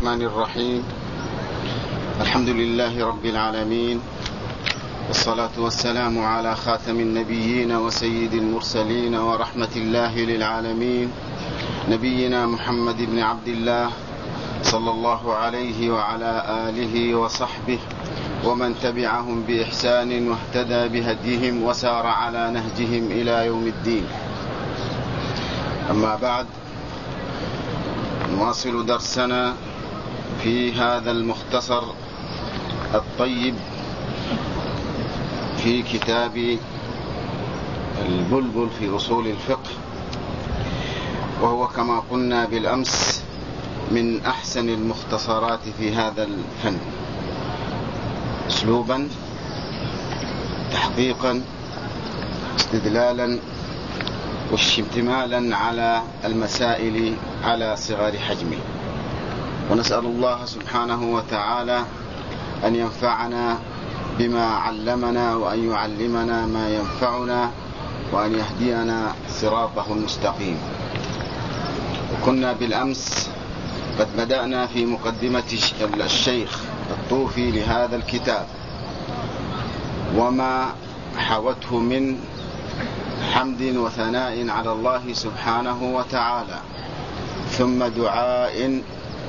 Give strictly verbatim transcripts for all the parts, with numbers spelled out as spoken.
الرحمن الرحيم. الحمد لله رب العالمين، والصلاة والسلام على خاتم النبيين وسيد المرسلين ورحمة الله للعالمين، نبينا محمد بن عبد الله صلى الله عليه وعلى آله وصحبه ومن تبعهم بإحسان واهتدى بهديهم وسار على نهجهم إلى يوم الدين. أما بعد، نواصل درسنا في هذا المختصر الطيب في كتاب البلبل في أصول الفقه، وهو كما قلنا بالأمس من أحسن المختصرات في هذا الفن أسلوبا، تحقيقا، استدلالا، واشتمالا على المسائل على صغر حجمه. ونسأل الله سبحانه وتعالى أن ينفعنا بما علمنا، وأن يعلمنا ما ينفعنا، وأن يهدينا صراطه المستقيم. وكنا بالأمس قد بدأنا في مقدمة الشيخ الطوفي لهذا الكتاب وما حوته من حمد وثناء على الله سبحانه وتعالى، ثم دعاء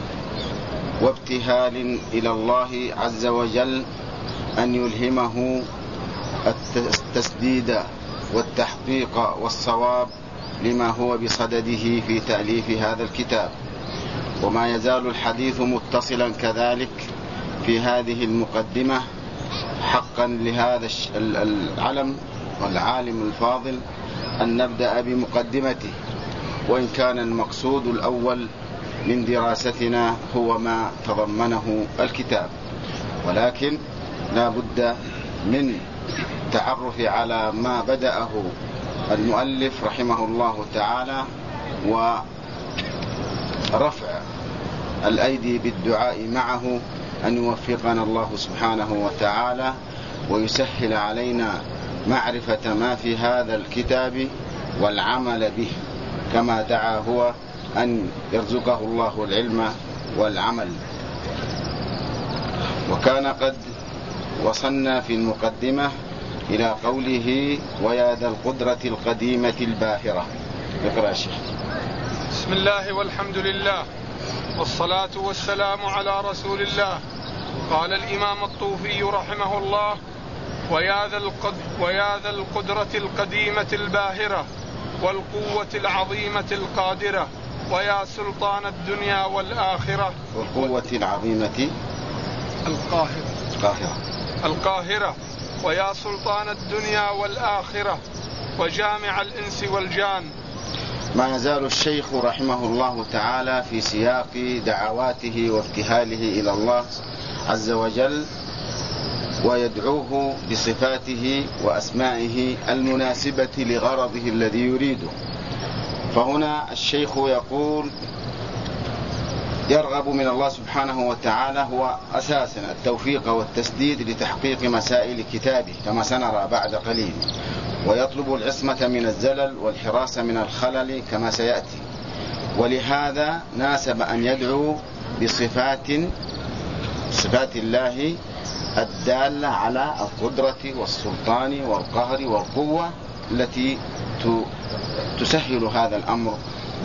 وابتهال إلى الله عز وجل أن يلهمه التسديد والتحقيق والصواب لما هو بصدده في تأليف هذا الكتاب. وما يزال الحديث متصلا كذلك في هذه المقدمة، حقا لهذا العلم والعالم الفاضل أن نبدأ بمقدمته، وإن كان المقصود الأول من دراستنا هو ما تضمنه الكتاب، ولكن لا بد من التعرف على ما بدأه المؤلف رحمه الله تعالى، ورفع الأيدي بالدعاء معه أن يوفقنا الله سبحانه وتعالى ويسهل علينا معرفة ما في هذا الكتاب والعمل به، كما دعا هو أن يرزقه الله العلم والعمل. وكان قد وصلنا في المقدمة إلى قوله: ويا ذا القدرة القديمة الباهرة. اقرأ شيخ. بسم الله والحمد لله والصلاة والسلام على رسول الله. قال الإمام الطوفي رحمه الله: ويا ذا القد... ويا ذا القدرة القديمة الباهرة والقوة العظيمة القادرة، ويا سلطان الدنيا والآخرة. والقوة العظيمة القاهرة القاهرة القاهرة ويا سلطان الدنيا والآخرة، وجامع الإنس والجان. ما يزال الشيخ رحمه الله تعالى في سياق دعواته وابتهاله إلى الله عز وجل، ويدعوه بصفاته وأسمائه المناسبة لغرضه الذي يريده. فهنا الشيخ يقول يرغب من الله سبحانه وتعالى هو أساسا التوفيق والتسديد لتحقيق مسائل كتابه كما سنرى بعد قليل، ويطلب العصمة من الزلل والحراسة من الخلل كما سيأتي. ولهذا ناسب أن يدعو بصفات صفات الله الدالة على القدرة والسلطان والقهر والقوة التي تسهل هذا الأمر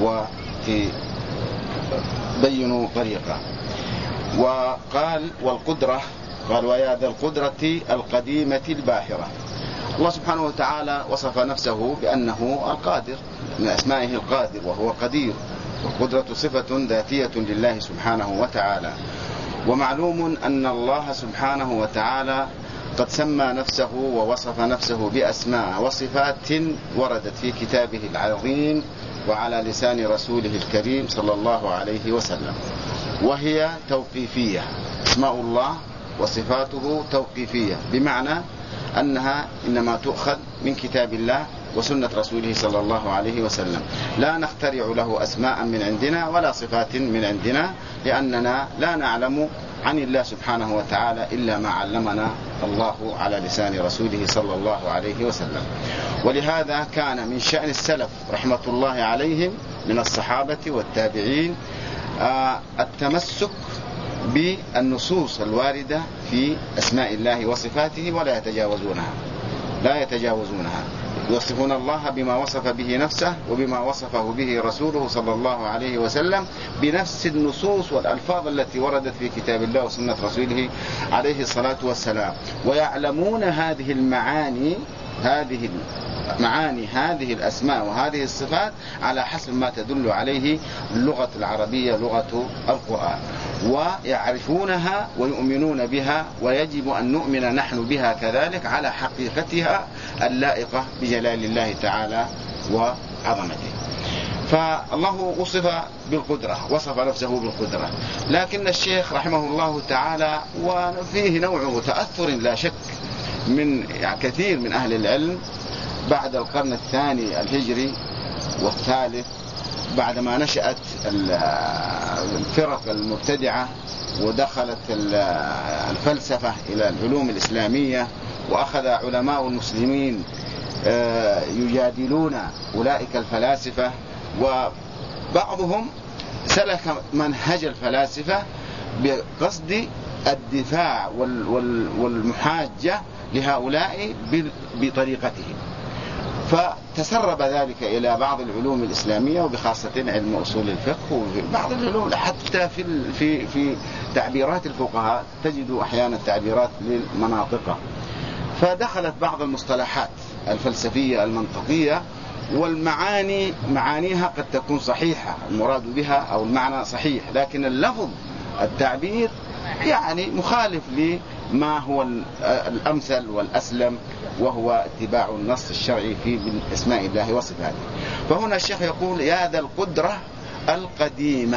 وتبين طريقه. وقال والقدرة، قال ويا ذا القدرة القديمة الباهرة. الله سبحانه وتعالى وصف نفسه بأنه القادر، من أسمائه القادر وهو قدير، والقدرة صفة ذاتية لله سبحانه وتعالى. ومعلوم أن الله سبحانه وتعالى قد سمى نفسه ووصف نفسه بأسماء وصفات وردت في كتابه العظيم وعلى لسان رسوله الكريم صلى الله عليه وسلم، وهي توقيفية. اسماء الله وصفاته توقيفية، بمعنى أنها إنما تؤخذ من كتاب الله وسنة رسوله صلى الله عليه وسلم. لا نخترع له أسماء من عندنا ولا صفات من عندنا، لأننا لا نعلم عن الله سبحانه وتعالى إلا ما علمنا الله على لسان رسوله صلى الله عليه وسلم. ولهذا كان من شأن السلف رحمة الله عليهم من الصحابة والتابعين التمسك بالنصوص الواردة في أسماء الله وصفاته ولا يتجاوزونها لا يتجاوزونها يوصفون الله بما وصف به نفسه وبما وصفه به رسوله صلى الله عليه وسلم بنفس النصوص والألفاظ التي وردت في كتاب الله وسنة رسوله عليه الصلاة والسلام، ويعلمون هذه المعاني هذه معاني هذه الأسماء وهذه الصفات على حسب ما تدل عليه اللغة العربية لغة القرآن، ويعرفونها ويؤمنون بها، ويجب أن نؤمن نحن بها كذلك على حقيقتها اللائقة بجلال الله تعالى وعظمته. فالله وصف بالقدرة، وصف نفسه بالقدرة، لكن الشيخ رحمه الله تعالى وفيه نوع تأثر لا شك من يعني كثير من أهل العلم بعد القرن الثاني الهجري والثالث، بعدما نشأت الفرق المبتدعة ودخلت الفلسفة إلى العلوم الإسلامية، وأخذ علماء المسلمين يجادلون أولئك الفلاسفة، وبعضهم سلك منهج الفلاسفة بقصد الدفاع والمحاجة لهؤلاء بطريقتهم، فتسرب ذلك إلى بعض العلوم الإسلامية وبخاصة علم أصول الفقه وبعض العلوم، حتى في في في تعبيرات الفقهاء تجد أحيانا تعبيرات للمناطق، فدخلت بعض المصطلحات الفلسفية المنطقية والمعاني معانيها قد تكون صحيحة المراد بها أو المعنى صحيح، لكن اللفظ التعبير يعني مخالف لما هو الأمثل والأسلم، وهو اتباع النص الشرعي في اسماء الله وصفاته. فهنا الشيخ يقول يا ذا القدرة القديمة.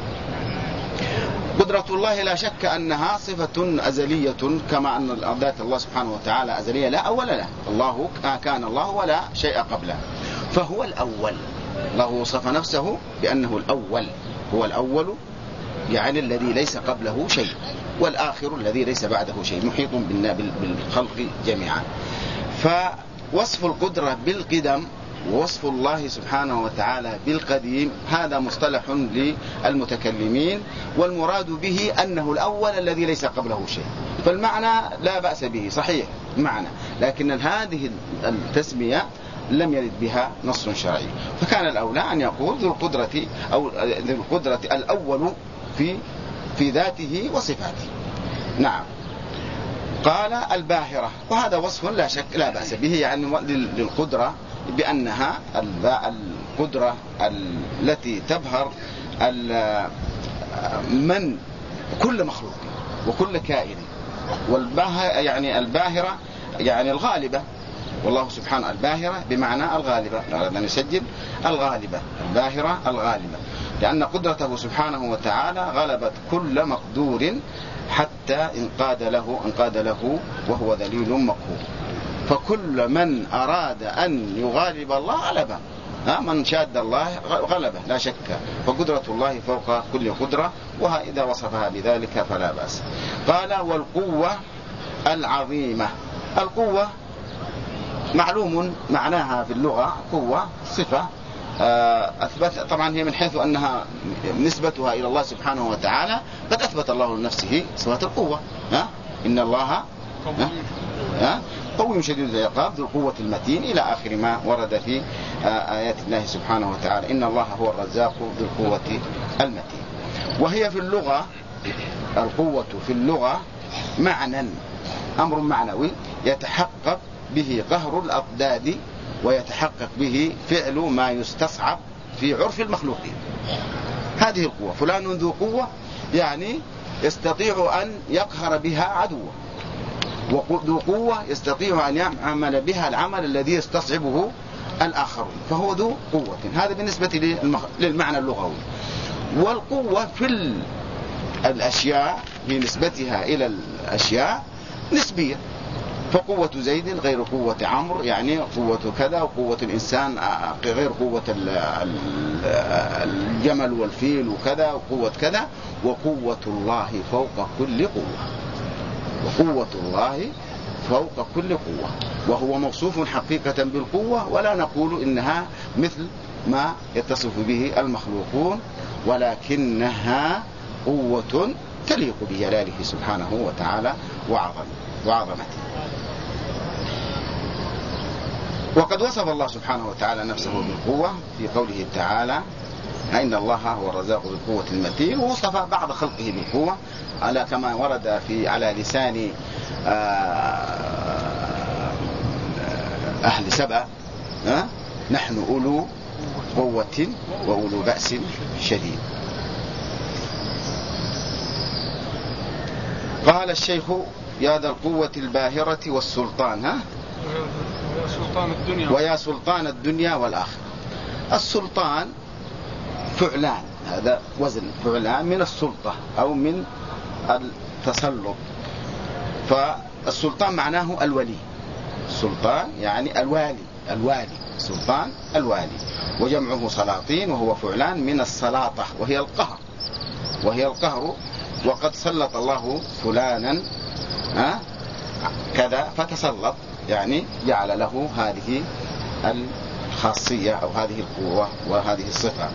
قدرة الله لا شك أنها صفة أزلية، كما أن ذات الله سبحانه وتعالى أزلية لا أول له، الله كان الله ولا شيء قبله، فهو الأول. الله وصف نفسه بأنه الأول، هو الأول يعني الذي ليس قبله شيء، والآخر الذي ليس بعده شيء، محيط بالخلق جميعا. فوصف القدرة بالقدم ووصف الله سبحانه وتعالى بالقديم هذا مصطلح للمتكلمين، والمراد به أنه الأول الذي ليس قبله شيء، فالمعنى لا بأس به صحيح معنى، لكن هذه التسمية لم يرد بها نص شرعي، فكان الأولى أن يقول ذو القدرة أو ذو القدرة الأول في في ذاته وصفاته. نعم. قال الباهرة، وهذا وصف لا شك لا بأس به، يعني للقدرة بأنها القدرة التي تبهر من كل مخلوق وكل كائن، والباهرة يعني الباهرة يعني الغالبة، والله سبحانه الباهرة بمعنى الغالبة، أردنا نسجل الغالبة، الباهرة الغالبة، لأن قدرته سبحانه وتعالى غلبت كل مقدور حتى انقاد له انقاد له وهو ذليل مقهور، فكل من أراد أن يغالب الله غلبه، من شاد الله غلبه لا شك، فقدرة الله فوق كل قدرة، وإذا وصفها بذلك فلا بأس. قال والقوة العظيمة. القوة معلوم معناها في اللغة، قوة صفة أثبت، طبعا هي من حيث أنها نسبتها إلى الله سبحانه وتعالى قد أثبت الله لنفسه صفة القوة، ها إن الله ها قوي شديد العقاب ذو القوة المتين إلى آخر ما ورد في آيات الله سبحانه وتعالى، إن الله هو الرزاق ذو القوة المتين. وهي في اللغة القوة في اللغة معنى أمر معنوي يتحقق به قهر الأضداد، ويتحقق به فعل ما يستصعب في عرف المخلوقين. هذه القوة، فلان ذو قوة يعني يستطيع أن يقهر بها عدوه، وذو قوة يستطيع أن يعمل بها العمل الذي يستصعبه الآخرون، فهو ذو قوة. هذا بالنسبة للمعنى اللغوي. والقوة في الأشياء بنسبتها إلى الأشياء نسبية، فقوة زيد غير قوة عمرو، يعني قوة كذا، وقوة الإنسان غير قوة الجمل والفيل وكذا، وقوة كذا. وقوة الله فوق كل قوة، وقوة الله فوق كل قوة، وهو موصوف حقيقة بالقوة، ولا نقول إنها مثل ما يتصف به المخلوقون، ولكنها قوة تليق بجلاله سبحانه وتعالى وعظم وعظمته. وقد وصف الله سبحانه وتعالى نفسه بالقوة في قوله تعالى إن الله هو الرزاق ذو القوة المتين، ووصف بعض خلقه بالقوة على كما ورد في على لسان أهل سبأ نحن أولو قوة وأولو بأس شديد. قال الشيخ يا ذا القوة الباهرة والسلطان ها ويا سلطان الدنيا ويا سلطان الدنيا والآخرة. السلطان فعلان، هذا وزن فعلان من السلطة أو من التسلط. فالسلطان معناه الولي، السلطان يعني الوالي، الوالي سلطان الوالي، وجمعه سلاطين وهو فعلان من السلاطة وهي القهر، وهي القهر. وقد سلط الله فلانا ها كذا فتسلط، يعني جعل له هذه الخاصية أو هذه القوة وهذه الصفة.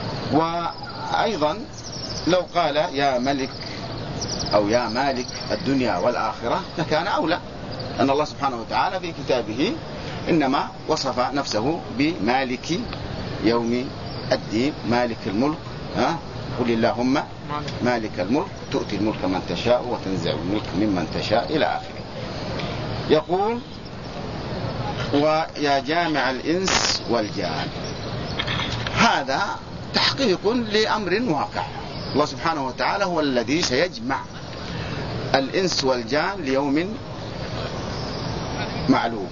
وأيضا لو قال يا ملك أو يا مالك الدنيا والآخرة لكان أولى، أن الله سبحانه وتعالى في كتابه إنما وصف نفسه بمالك يوم الدين، مالك الملك ها قل اللهم مالك الملك تؤتي الملك من تشاء وتنزع الملك ممن تشاء إلى آخره. يقول ويا جامع الإنس والجان. هذا تحقيق لأمر واقع، الله سبحانه وتعالى هو الذي سيجمع الإنس والجان ليوم معلوم،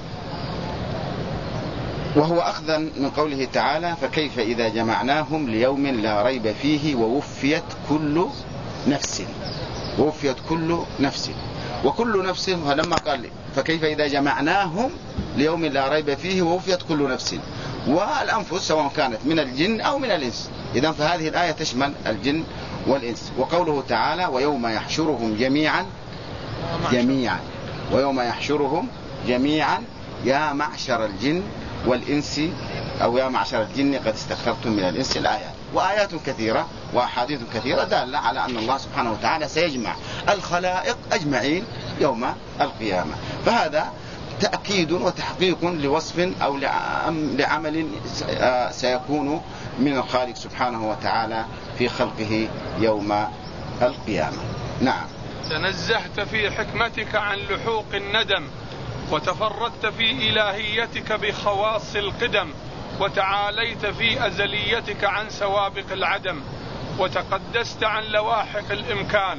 وهو أخذا من قوله تعالى فكيف إذا جمعناهم ليوم لا ريب فيه ووفيت كل نفس، ووفيت كل نفس وكل نفس. ولما قال فكيف إذا جمعناهم ليوم لا ريب فيه ووفيت كل نفس، والأنفس سواء كانت من الجن أو من الإنس، إذن فهذه الآية تشمل الجن والإنس. وقوله تعالى ويوم يحشرهم جميعا جميعا ويوم يحشرهم جميعا يا معشر الجن والإنس أو يا معشر الجن قد استكثرتم من الإنس. الآيات وآيات كثيرة وأحاديث كثيرة دالة على أن الله سبحانه وتعالى سيجمع الخلائق أجمعين يوم القيامة. فهذا تأكيد وتحقيق لوصف أو لعمل سيكون من الخالق سبحانه وتعالى في خلقه يوم القيامة. نعم. تنزهت في حكمتك عن لحوق الندم، وتفردت في إلهيتك بخواص القدم، وتعاليت في أزليتك عن سوابق العدم، وتقدست عن لواحق الإمكان.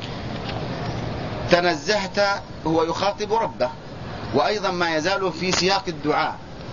تنزهت هو يخاطب ربه، وأيضا ما يزال في سياق الدعاء.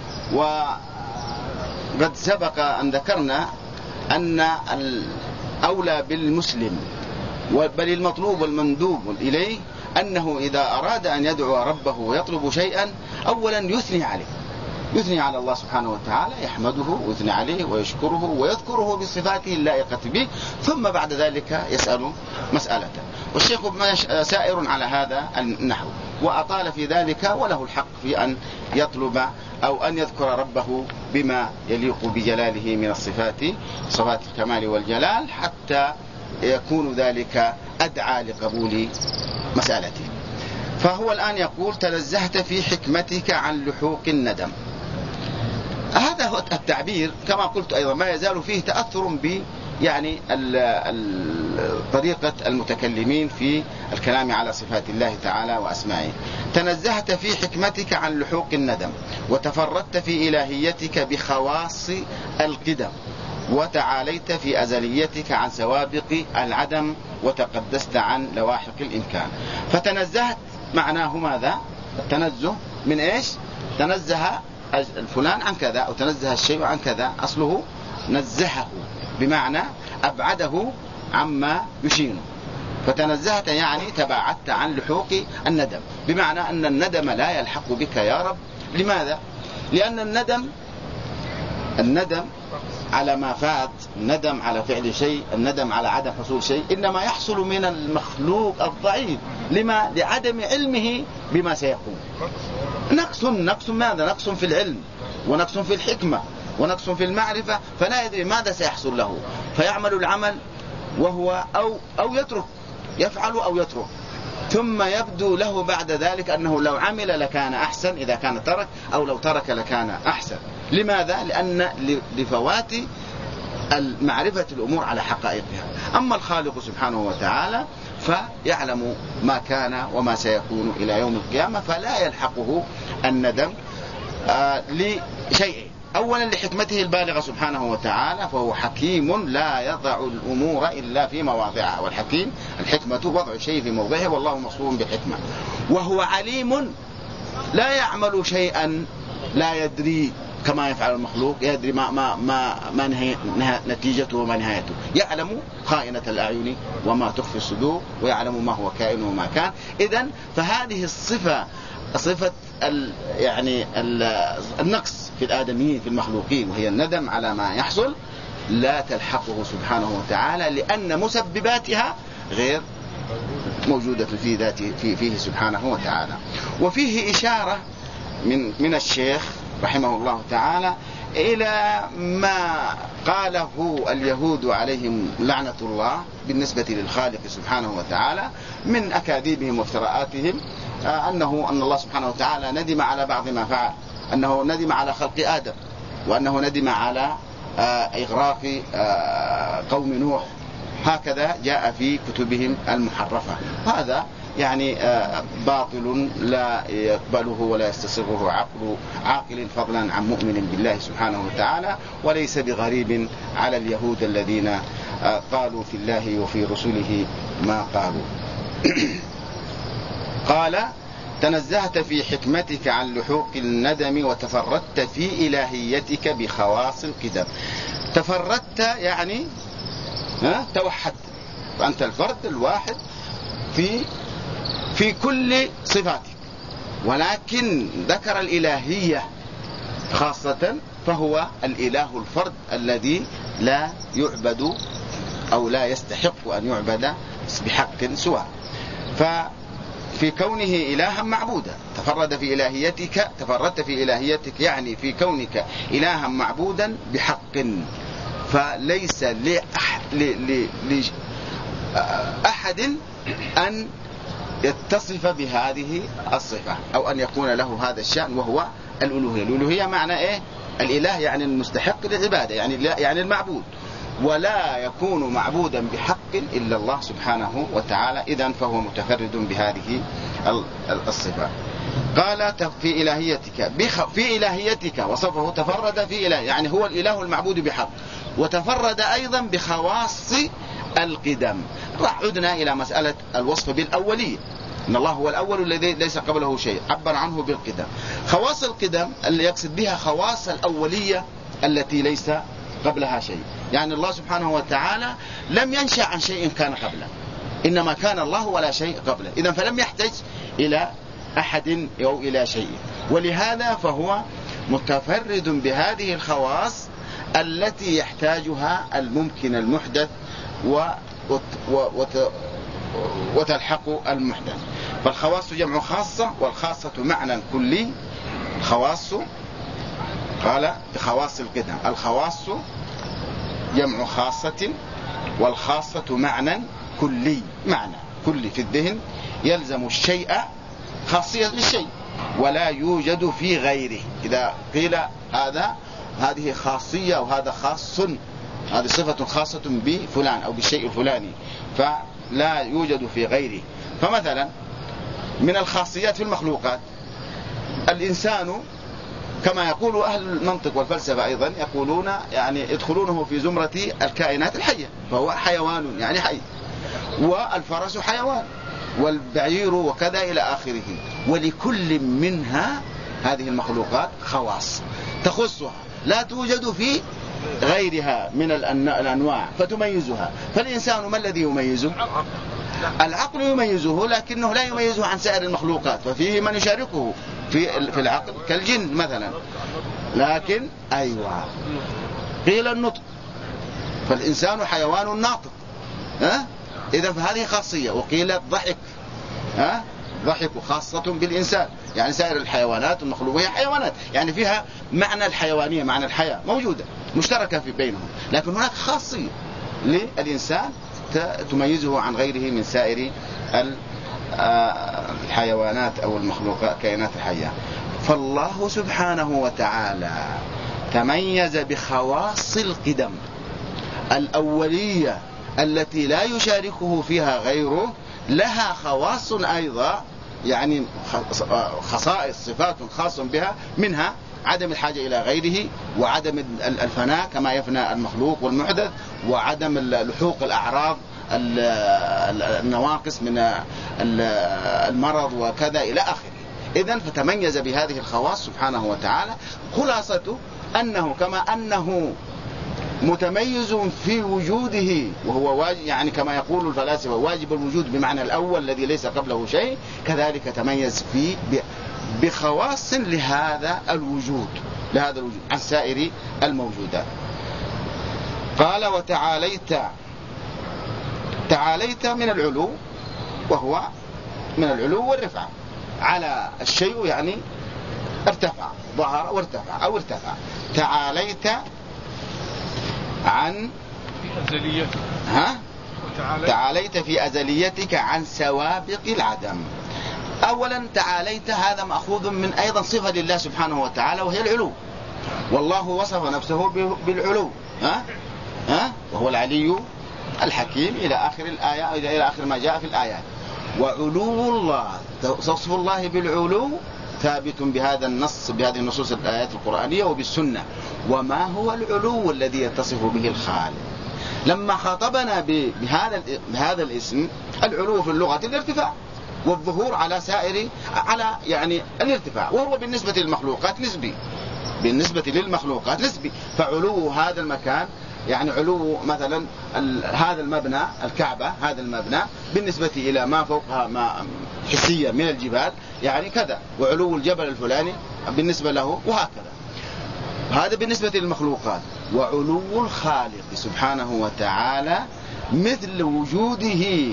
وقد سبق أن ذكرنا أن الأولى بالمسلم بل المطلوب والمندوب إليه أنه إذا أراد أن يدعو ربه ويطلب شيئا أولا يثني عليه، يثني على الله سبحانه وتعالى، يحمده ويثني عليه ويشكره ويذكره بصفاته اللائقة به، ثم بعد ذلك يسأل مسألته. والشيخ سائر على هذا النحو وأطال في ذلك، وله الحق في أن يطلب أو أن يذكر ربه بما يليق بجلاله من الصفات، صفات الكمال والجلال، حتى يكون ذلك أدعى لقبول مسألته. فهو الآن يقول تنزهت في حكمتك عن لحوق الندم. هذا هو التعبير كما قلت أيضا ما يزال فيه تأثر ب يعني طريقة المتكلمين في الكلام على صفات الله تعالى وأسمائه. تنزهت في حكمتك عن لحوق الندم، وتفردت في إلهيتك بخواص القدم، وتعاليت في أزليتك عن سوابق العدم، وتقدست عن لواحق الإمكان. فتنزهت معناه ماذا؟ التنزه من إيش؟ تنزه الفلان عن كذا أو تنزه الشيء عن كذا، أصله نزهه بمعنى أبعده عما يشينه. فتنزهت يعني تباعدت عن لحوق الندم، بمعنى أن الندم لا يلحق بك يا رب. لماذا؟ لأن الندم الندم على ما فات، الندم على فعل شيء، الندم على عدم حصول شيء، إنما يحصل من المخلوق الضعيف. لما؟ لعدم علمه بما سيكون. نقص نقص ماذا؟ نقص في العلم، ونقص في الحكمة، ونقص في المعرفة، فلا يدري ماذا سيحصل له، فيعمل العمل وهو أو أو يترك يفعل أو يترك، ثم يبدو له بعد ذلك أنه لو عمل لكان أحسن إذا كان ترك، أو لو ترك لكان أحسن. لماذا؟ لأن لفوات معرفة الأمور على حقائقها. أما الخالق سبحانه وتعالى فيعلم ما كان وما سيكون إلى يوم القيامة، فلا يلحقه الندم آه لشيء. أولا لحكمته البالغة سبحانه وتعالى، فهو حكيم لا يضع الأمور إلا في مواضعها، والحكيم الحكمة وضع الشيء في موضعه، والله مصفوف بالحكمة. وهو عليم لا يعمل شيئا لا يدري كما يفعل المخلوق، يدري ما ما ما, ما نهي نتيجته وما نهايته، يعلم خائنة الأعين وما تخفي الصدور، ويعلم ما هو كائن وما كان. إذن فهذه الصفة صفة ال يعني ال النقص في الآدميين في المخلوقين، وهي الندم على ما يحصل، لا تلحقه سبحانه وتعالى، لأن مسبباتها غير موجودة في ذاته في فيه سبحانه وتعالى. وفيه إشارة من من الشيخ رحمه الله تعالى إلى ما قاله اليهود عليهم لعنة الله بالنسبة للخالق سبحانه وتعالى من أكاذيبهم وافتراءاتهم، أنه أن الله سبحانه وتعالى ندم على بعض ما فعل، أنه ندم على خلق آدم، وأنه ندم على إغراق قوم نوح. هكذا جاء في كتبهم المحرفة. هذا يعني باطل لا يقبله ولا يستصغره عقل عاقل، فضلا عن مؤمن بالله سبحانه وتعالى، وليس بغريب على اليهود الذين قالوا في الله وفي رسله ما قالوا. قال: تنزهت في حكمتك عن لحوق الندم، وتفردت في إلهيتك بخواص القدم. تفردت يعني ها توحدت، فأنت الفرد الواحد في في كل صفاتك، ولكن ذكر الإلهية خاصة، فهو الإله الفرد الذي لا يعبد أو لا يستحق أن يعبد بحق سواه. ففي كونه إلها معبودا تفرد في إلهيتك، تفردت في إلهيتك يعني في كونك إلها معبودا بحق، فليس لأحد أن يتصف بهذه الصفة أو أن يكون له هذا الشأن، وهو الألوهية. الألوهية معنى إيه؟ الإله يعني المستحق للعبادة، يعني يعني المعبود، ولا يكون معبودا بحق إلا الله سبحانه وتعالى. إذن فهو متفرد بهذه الصفة. قال في إلهيتك في إلهيتك وصفه تفرد في إله، يعني هو الإله المعبود بحق، وتفرد أيضا بخواص القدم. راح عدنا إلى مسألة الوصف بالأولية، إن الله هو الأول الذي ليس قبله شيء، عبر عنه بالقدم. خواص القدم اللي يقصد بها خواص الأولية التي ليس قبلها شيء، يعني الله سبحانه وتعالى لم ينشأ عن شيء كان قبله، إنما كان الله ولا شيء قبله، إذن فلم يحتاج إلى أحد أو إلى شيء، ولهذا فهو متفرد بهذه الخواص التي يحتاجها الممكن المحدث وتلحق المحدث. فالخواص جمع خاصة، والخاصة معنى كلي. خواص قال بخواص القدم، الخواص جمع خاصة، والخاصة معنى كلي، معنى كلي في الذهن يلزم الشيء خاصية للشيء ولا يوجد في غيره. إذا قيل هذا هذه خاصية وهذا خاص، هذه صفة خاصة بفلان أو بالشيء الفلاني، فلا يوجد في غيره. فمثلا من الخاصيات في المخلوقات الإنسان، كما يقول أهل المنطق والفلسفة أيضا، يقولون يعني يدخلونه في زمرة الكائنات الحية، فهو حيوان يعني حي، والفرس حيوان، والبعير وكذا إلى آخره. ولكل منها هذه المخلوقات خواص تخصها لا توجد في غيرها من الأنواع فتميزها. فالإنسان ما الذي يميزه؟ العقل يميزه، لكنه لا يميزه عن سائر المخلوقات، ففيه من يشاركه في في العقل كالجن مثلا. لكن أيوة قيل النطق، فالإنسان حيوان ناطق، ها؟ إذا فهذه خاصية. وقيل الضحك، ها؟ ضحك خاصة بالإنسان، يعني سائر الحيوانات المخلوقة هي حيوانات، يعني فيها معنى الحيوانية، معنى الحياة موجودة مشتركة في بينهم، لكن هناك خاصية للإنسان تميزه عن غيره من سائر الحيوانات أو المخلوقات كائنات الحية. فالله سبحانه وتعالى تميز بخواص القدم الأولية التي لا يشاركه فيها غيره، لها خواص أيضا، يعني خصائص صفات خاص بها، منها عدم الحاجة إلى غيره، وعدم الفناء كما يفنى المخلوق والمحدث، وعدم لحوق الأعراض النواقص من المرض وكذا إلى آخره. إذن فتميز بهذه الخواص سبحانه وتعالى. خلاصته أنه كما أنه متميز في وجوده وهو واجب، يعني كما يقول الفلاسفة واجب الوجود بمعنى الأول الذي ليس قبله شيء، كذلك تميز فيه بخواص لهذا الوجود لهذا الوجود عن سائر الموجودات. قال وتعاليت، تعاليت من العلو، وهو من العلو والرفعة على الشيء، يعني ارتفع، ظهر وارتفع أو ارتفع. تعاليت عن أزليتك، ها؟ تعاليت في أزليتك عن سوابق العدم. أولا تعاليت هذا مأخوذ من أيضا صفة لله سبحانه وتعالى وهي العلو، والله وصف نفسه بالعلو، ها؟ ها؟ وهو العلي الحكيم إلى آخر الآية، إلى آخر ما جاء في الآيات. وعلو الله، وصف الله بالعلو ثابت بهذا النص، بهذه النصوص الآيات القرآنية وبالسنة. وما هو العلو الذي يتصف به الخالق؟ لما خاطبنا بهذا بهذا الاسم، العلو في اللغة الارتفاع والظهور على سائر، على يعني الارتفاع، وهو بالنسبة للمخلوقات نسبي، بالنسبة للمخلوقات نسبي. فعلو هذا المكان، يعني علو مثلا هذا المبنى الكعبة، هذا المبنى بالنسبة إلى ما فوقها ما حسيا من الجبال يعني كذا، وعلو الجبل الفلاني بالنسبة له، وهكذا. هذا بالنسبة للمخلوقات. وعلو الخالق سبحانه وتعالى مثل وجوده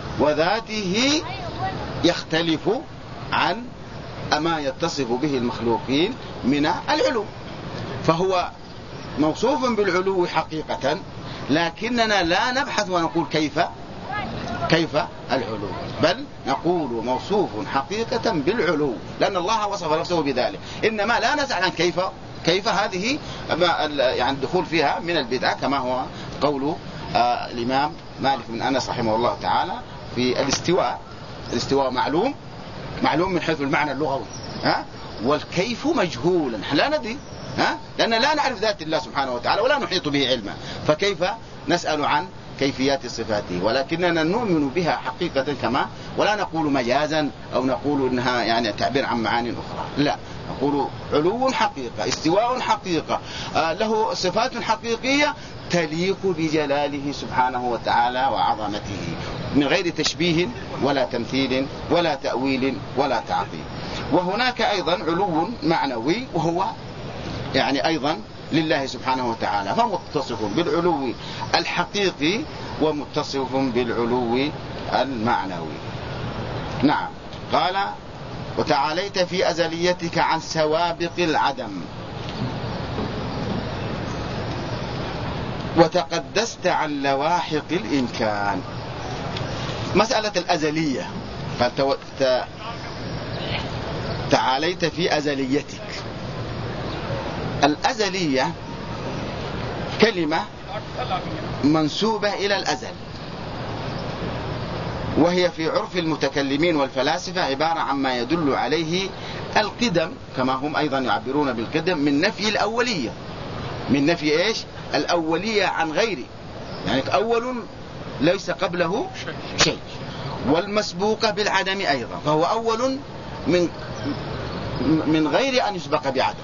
وذاته يختلف عن ما يتصف به المخلوقين من العلو، فهو موصوف بالعلو حقيقة، لكننا لا نبحث ونقول كيف كيف العلو، بل نقول موصوف حقيقة بالعلو، لأن الله وصف نفسه بذلك. إنما لا نسأل عن كيف كيف هذه يعني الدخول فيها من البدعة، كما هو قول آه الإمام مالك بن أنس رحمه الله تعالى في الاستواء. الاستواء معلوم معلوم من حيث المعنى اللغوي، ها؟ والكيف مجهول، لا ندري، ها؟ لأن لا نعرف ذات الله سبحانه وتعالى ولا نحيط به علما، فكيف نسأل عن كيفيات صفاته؟ ولكننا نؤمن بها حقيقة كما، ولا نقول مجازا أو نقول إنها يعني تعبير عن معاني أخرى، لا، نقول علو حقيقة، استواء حقيقة، آه له صفات حقيقية تليق بجلاله سبحانه وتعالى وعظمته، من غير تشبيه ولا تمثيل ولا تأويل ولا تعطيل. وهناك أيضا علو معنوي، وهو يعني أيضا لله سبحانه وتعالى، فمتصف بالعلو الحقيقي ومتصف بالعلو المعنوي. نعم. قال وتعاليت في أزليتك عن سوابق العدم وتقدست عن لواحق الإمكان. مسألة الأزلية، قال تعاليت في أزليتك. الأزلية كلمة منسوبة إلى الأزل، وهي في عرف المتكلمين والفلاسفة عبارة عما يدل عليه القدم، كما هم أيضا يعبرون بالقدم من نفي الأولية، من نفي إيش؟ الأولية عن غيره، يعني أول ليس قبله شيء، والمسبوقة بالعدم أيضا، فهو أول من من غير أن يسبق بعدم.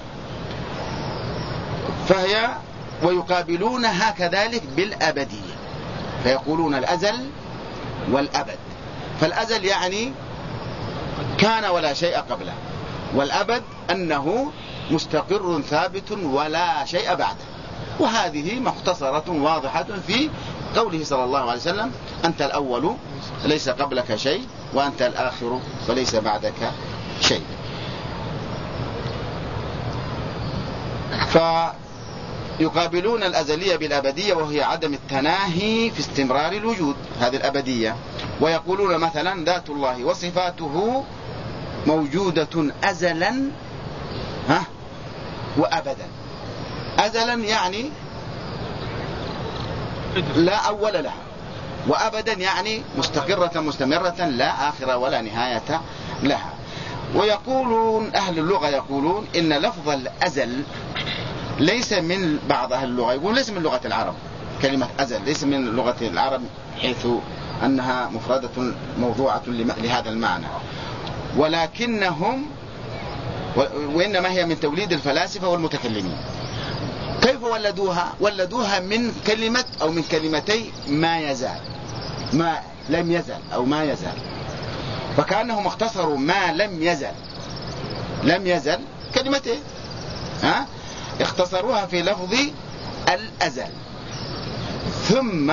فهي ويقابلونها كذلك بالأبدية، فيقولون الأزل والأبد. فالأزل يعني كان ولا شيء قبله، والأبد أنه مستقر ثابت ولا شيء بعده. وهذه مختصرة واضحة في قوله صلى الله عليه وسلم: أنت الأول ليس قبلك شيء، وأنت الآخر وليس بعدك شيء. يقابلون الأزلية بالأبدية وهي عدم التناهي في استمرار الوجود، هذه الأبدية. ويقولون مثلا ذات الله وصفاته موجودة أزلا ها وأبدا. أزلا يعني لا أول لها، وأبدا يعني مستقرة مستمرة لا آخرة ولا نهاية لها. ويقولون أهل اللغة يقولون إن لفظ الأزل ليس من بعض أهل اللغة، يقول ليس من لغة العرب، كلمة أزل ليس من لغة العرب حيث أنها مفردة موضوعة لهذا المعنى، ولكنهم وإنما هي من توليد الفلاسفة والمتكلمين. كيف ولدوها؟ ولدوها من كلمة أو من كلمتي ما يزال، ما لم يزل أو ما يزال، فكأنهم اختصروا ما لم يزل، لم يزل كلمتين ها اختصروها في لفظ الأزل، ثم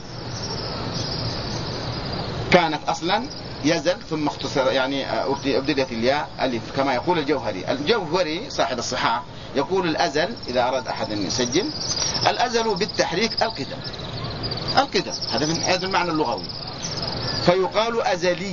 كانت أصلا يزل ثم اختصر يعني أبدلت الياء ألف، كما يقول الجوهري. الجوهري صاحب الصحاح يقول الأزل إذا أراد أحد أن يسجل الأزل بالتحريك القدم، القدم هذا من هذا المعنى اللغوي، فيقال أزلي.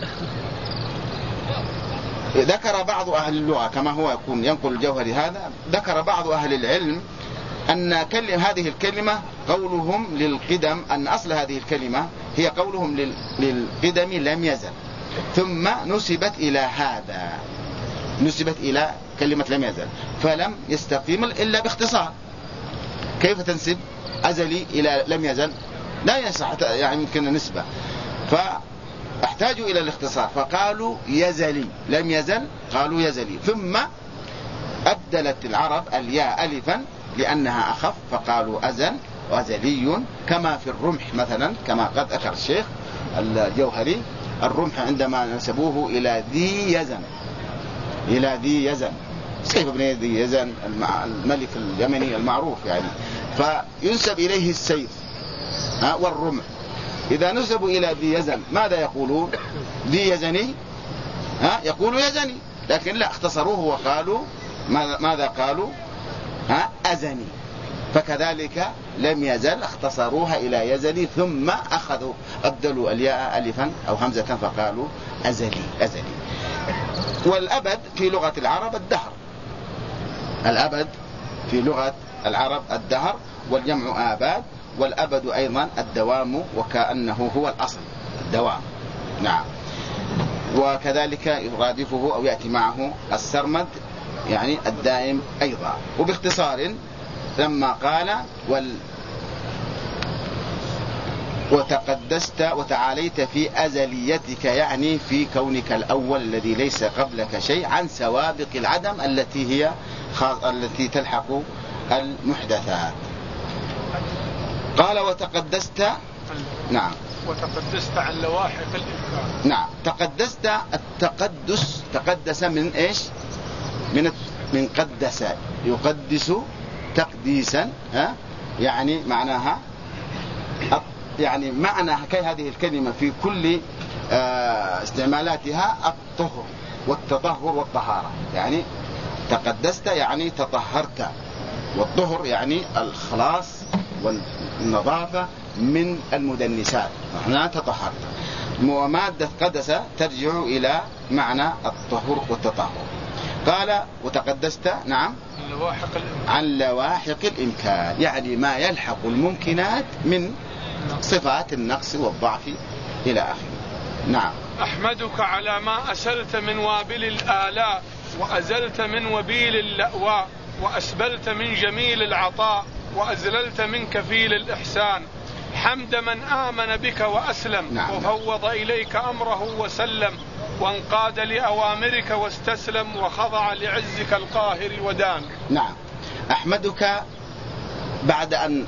ذكر بعض أهل اللغة كما هو يكون ينقل الجوهري هذا، ذكر بعض أهل العلم أن كلمة هذه الكلمة قولهم للقدم، أن أصل هذه الكلمة هي قولهم للقدم لم يزل، ثم نسبت إلى هذا، نسبت إلى كلمة لم يزل، فلم يستقيم إلا باختصار. كيف تنسب أزلي إلى لم يزل؟ لا يصح يعني يمكن النسبة، فاحتاجوا إلى الاختصار فقالوا يزلي، لم يزل قالوا يزلي، ثم أبدلت العرب الياء ألفا لأنها أخف فقالوا أزل وأزلي، كما في الرمح مثلا، كما قد ذكر الشيخ الجوهري الرمح عندما نسبوه إلى ذي يزن، إلى ذي يزن سيف بن ذي يزن الملك اليمني المعروف يعني، فينسب إليه السيف ها والرمح. إذا نسبوا إلى ذي يزن ماذا يقولون؟ ذي يزني ها يقولوا يزني، لكن لا اختصروه وقالوا ماذا قالوا؟ ها أزني. فكذلك لم يزل اختصروها إلى يزني، ثم أخذوا أبدلوا الياء ألفا أو همزة فقالوا أزلي أزلي. والأبد في لغة العرب الدهر، الأبد في لغة العرب الدهر، والجمع آباد، والأبد أيضا الدوام وكأنه هو الأصل الدوام. نعم. وكذلك يرادفه أو يأتي معه السرمد يعني الدائم أيضا. وباختصار لما قال وال وتقدست وتعاليت في أزليتك يعني في كونك الأول الذي ليس قبلك شيء، عن سوابق العدم التي هي التي تلحق المحدثات. قال وتقدست نعم وتقدست عن لواحق الإمكان. نعم. تقدست، التقدس تقدس من إيش؟ من من قدس يقدس تقديسا ها يعني معناها يعني معنى كي هذه الكلمة في كل استعمالاتها الطهر والتطهر والطهارة، يعني تقدست يعني تطهرت، والطهر يعني الخلاص والنظافة من المدنسات، معناها تطهرت. ومادة قدس ترجع إلى معنى الطهر والتطهر. قال وتقدست نعم عن لواحق الإمكان يعني ما يلحق الممكنات من صفات النقص والضعف إلى آخره. نعم. أحمدك على ما أسلت من وابل الآلاء، وأزلت من وبيل اللأواء، وأسبلت من جميل العطاء، وأزللت من كفيل الإحسان، حمد من آمن بك وأسلم. نعم. وفوض إليك أمره وسلم، وانقاد لأوامرك واستسلم، وخضع لعزك القاهر ودان. نعم. أحمدك بعد أن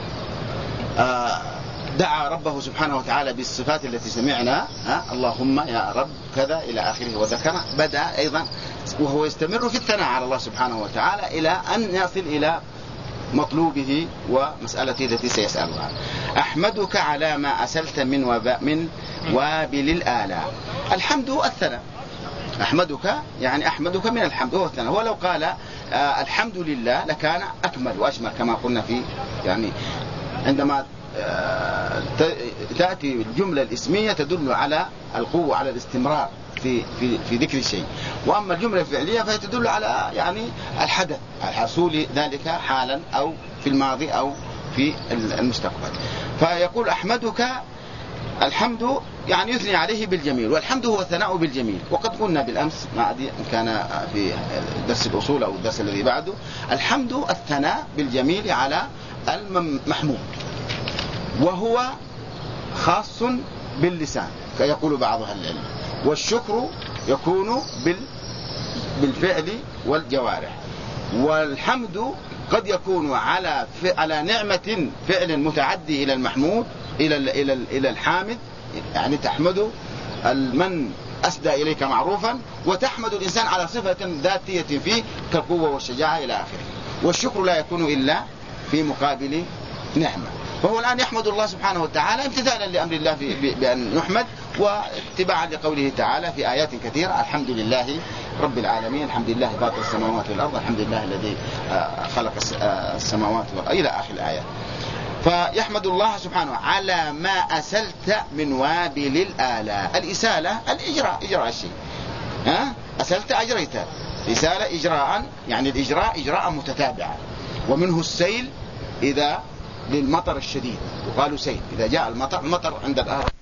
دعا ربه سبحانه وتعالى بالصفات التي سمعنا ها اللهم يا رب كذا إلى آخره وذكر، بدأ أيضا وهو يستمر في الثناء على الله سبحانه وتعالى إلى أن يصل إلى مطلوبه ومسألته التي سيسألها. أحمدك على ما أسلت من وباء من وابل الآلاء. الحمد الثناء، أحمدك يعني أحمدك من الحمد هو الثناء. ولو قال آه الحمد لله لكان أكمل وأشمل كما قلنا في يعني عندما آه تأتي الجملة الاسمية تدل على القوة على الاستمرار في في في ذكر الشيء، وأما الجملة الفعلية فهي تدل على يعني الحدث حصول ذلك حالا أو في الماضي أو في المستقبل. فيقول أحمدك، الحمد يعني يثني عليه بالجميل، والحمد هو الثناء بالجميل. وقد قلنا بالأمس ما أدري إن كان في درس الأصول أو الدرس الذي بعده، الحمد الثناء بالجميل على المحمود، وهو خاص باللسان يقول بعض أهل العلم، والشكر يكون بالفعل والجوارح، والحمد قد يكون على على نعمة فعل متعدي إلى المحمود إلى إلى إلى الحامد، يعني تحمد من أسدى إليك معروفا، وتحمد الإنسان على صفة ذاتية فيه كالقوة والشجاعة إلى آخره. والشكر لا يكون إلا في مقابل نعمة. فهو الآن يحمد الله سبحانه وتعالى امتثالا لأمر الله بأن يحمد، واتباعا لقوله تعالى في آيات كثيرة: الحمد لله رب العالمين، الحمد لله فاطر السماوات والأرض، الحمد لله الذي خلق السماوات والأرض إلى آخر الآيات. فيحمد الله سبحانه على ما أسلت من وابل الآلاء. الإسالة الإجراء، إجراء الشيء، ها أسلت أجريت، إسالة إجراء، يعني الإجراء إجراء متتابعا. ومنه السيل إذا للمطر الشديد، وقالوا سيل إذا جاء المطر، المطر عند الأرض